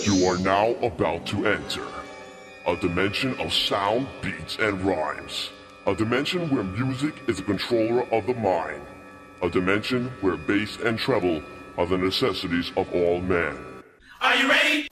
You are now about to enter a dimension of sound, beats, and rhymes. A dimension where music is a controller of the mind. A dimension where bass and treble are the necessities of all men. Are you ready?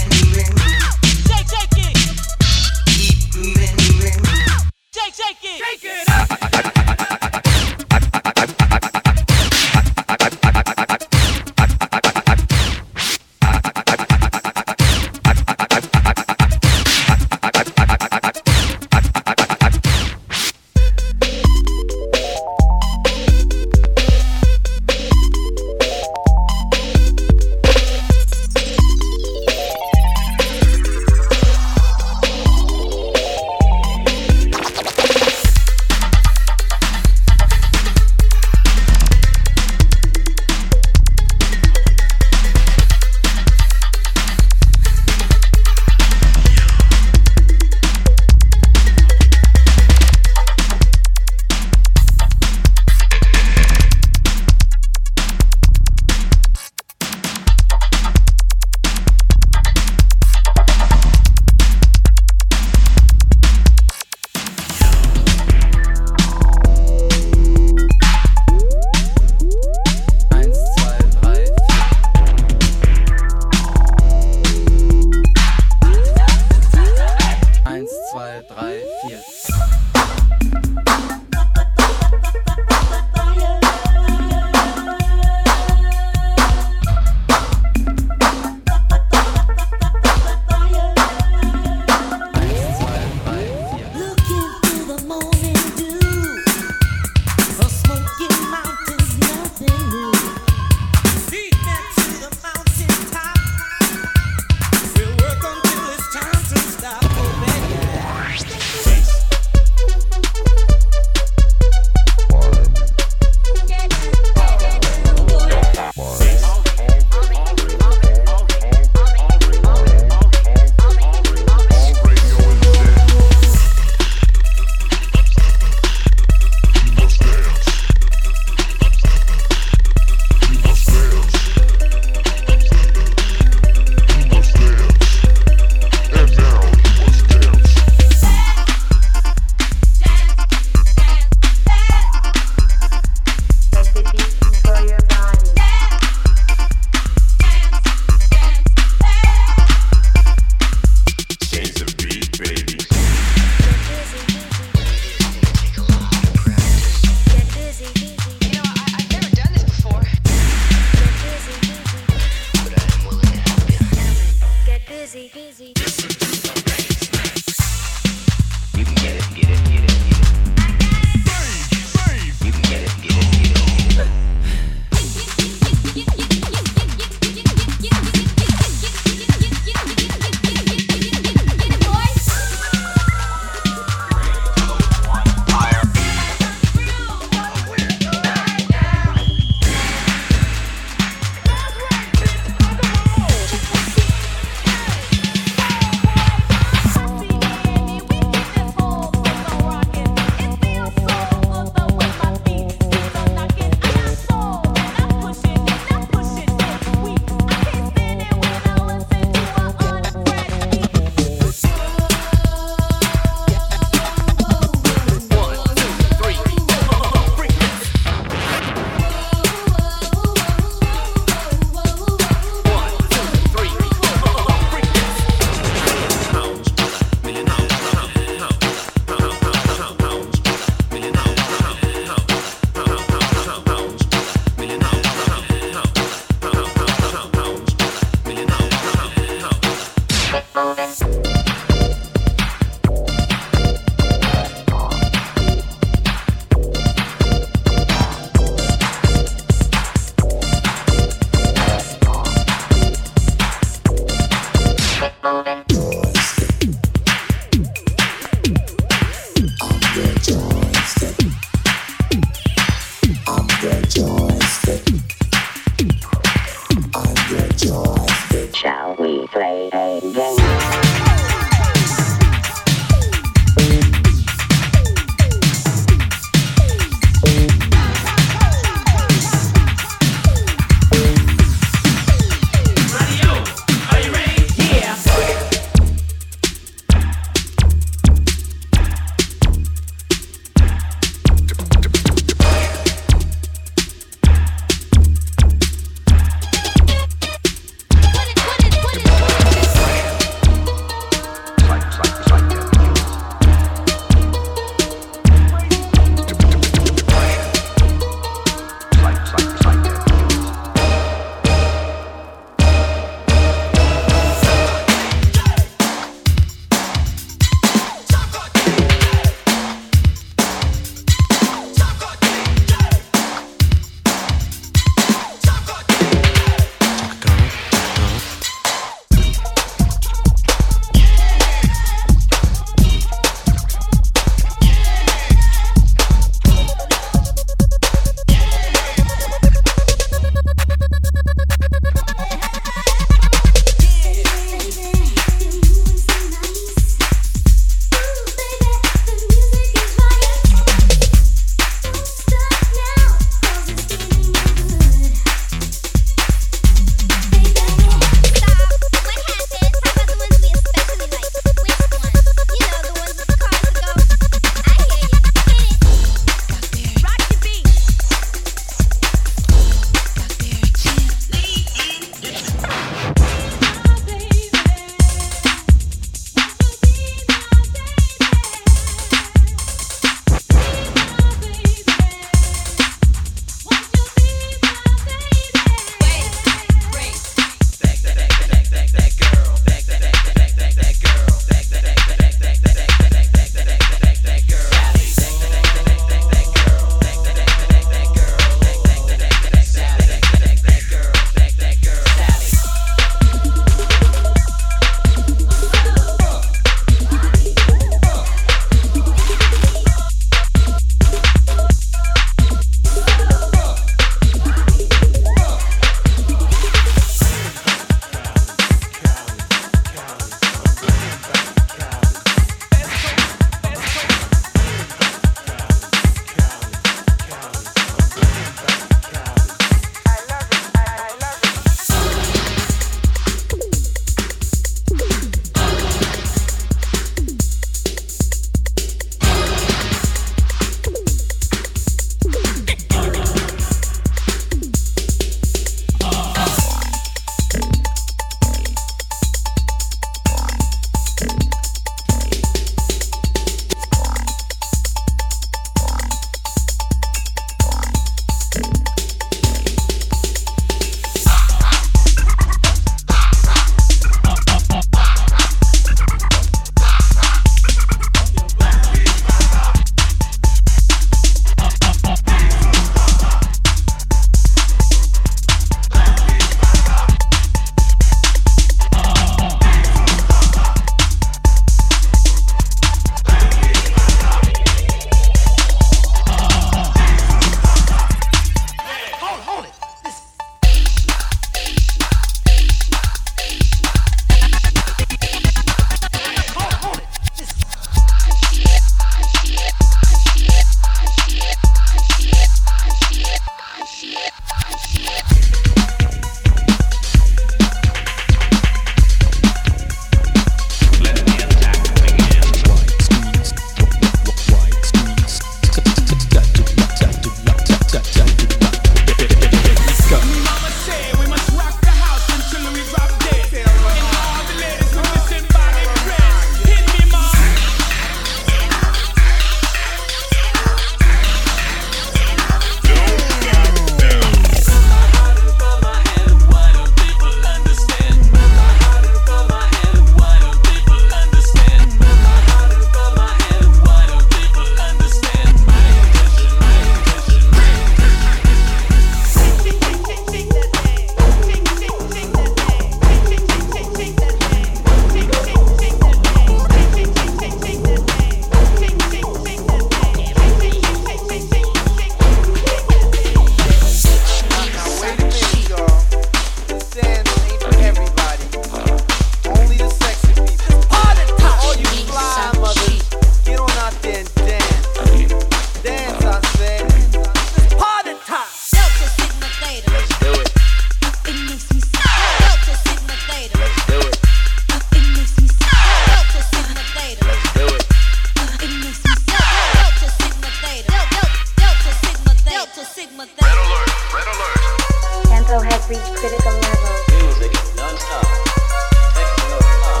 reach critical levels. Music non-stop. Techno pop.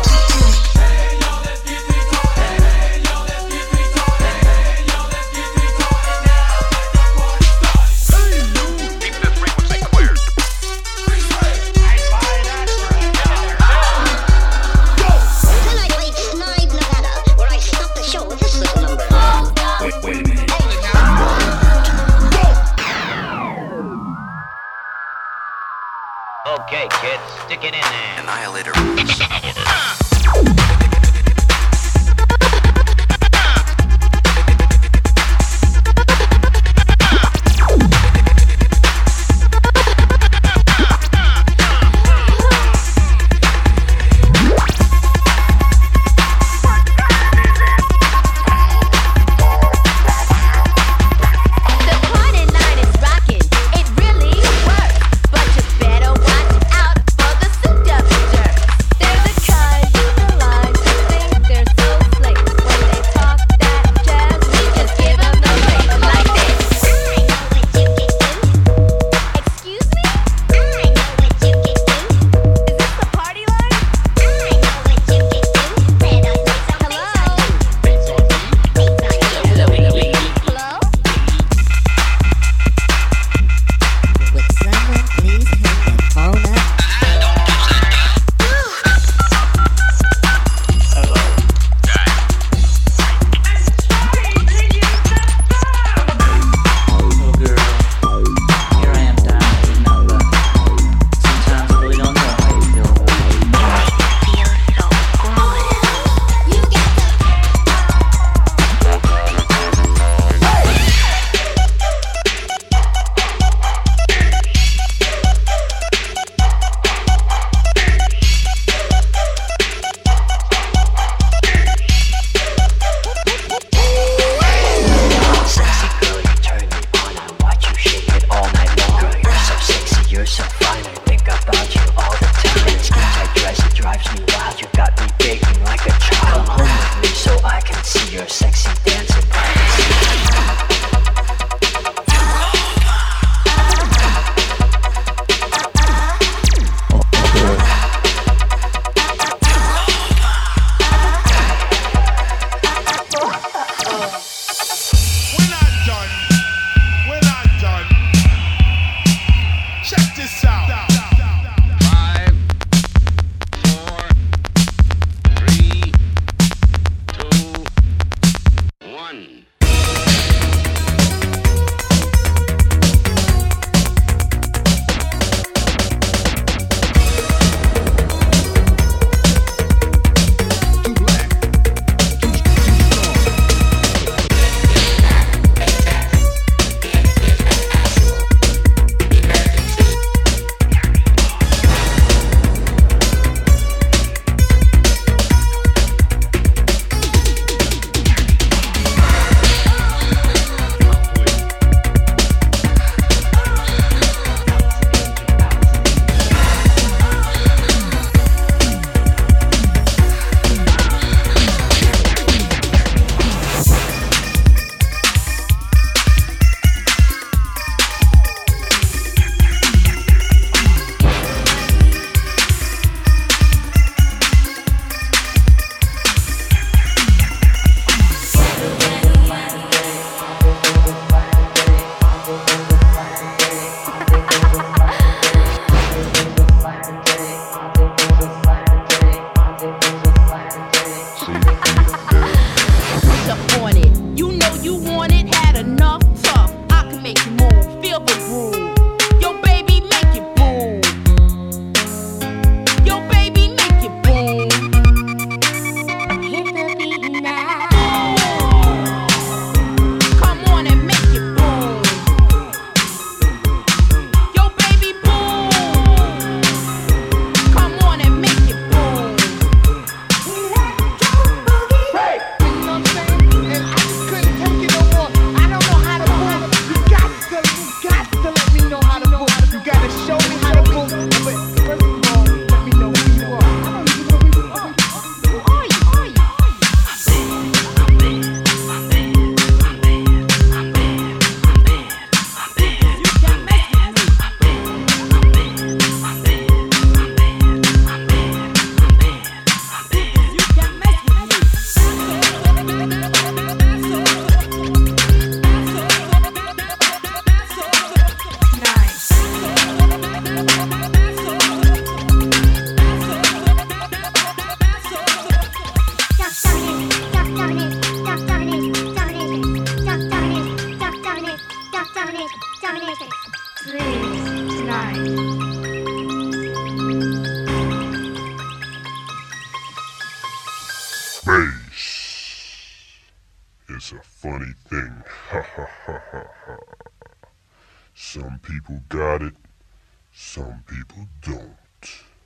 Keep the frequency clear. Tonight reaches Nibe, Nevada, where I stop the show with this little number. Wait a minute. Okay, kids, stick it in there. Annihilator. The party line is rocking, it really works. But you better watch out for the seductors. They're the kind you line who think they're so slick. When they talk that jazz, we just give them the lick like this. Excuse me? Is this the party line? Hello? Would someone please hang the phone up? Oh girl, here I am down in that luck. Sometimes I really don't know how you feel. Sexy girl, you turn me on. I watch you shake it all night long. Girl, you're so sexy, you're so fine. I think about you all the time. Skin tight dress, it drives me wild. You got me begging like a child. Come home with me so I can see your sexy dancing. We're not done. Check this out. 5, 4, 3, 2, 1. is a funny thing. Ha ha ha ha ha. Some people got it, some people don't.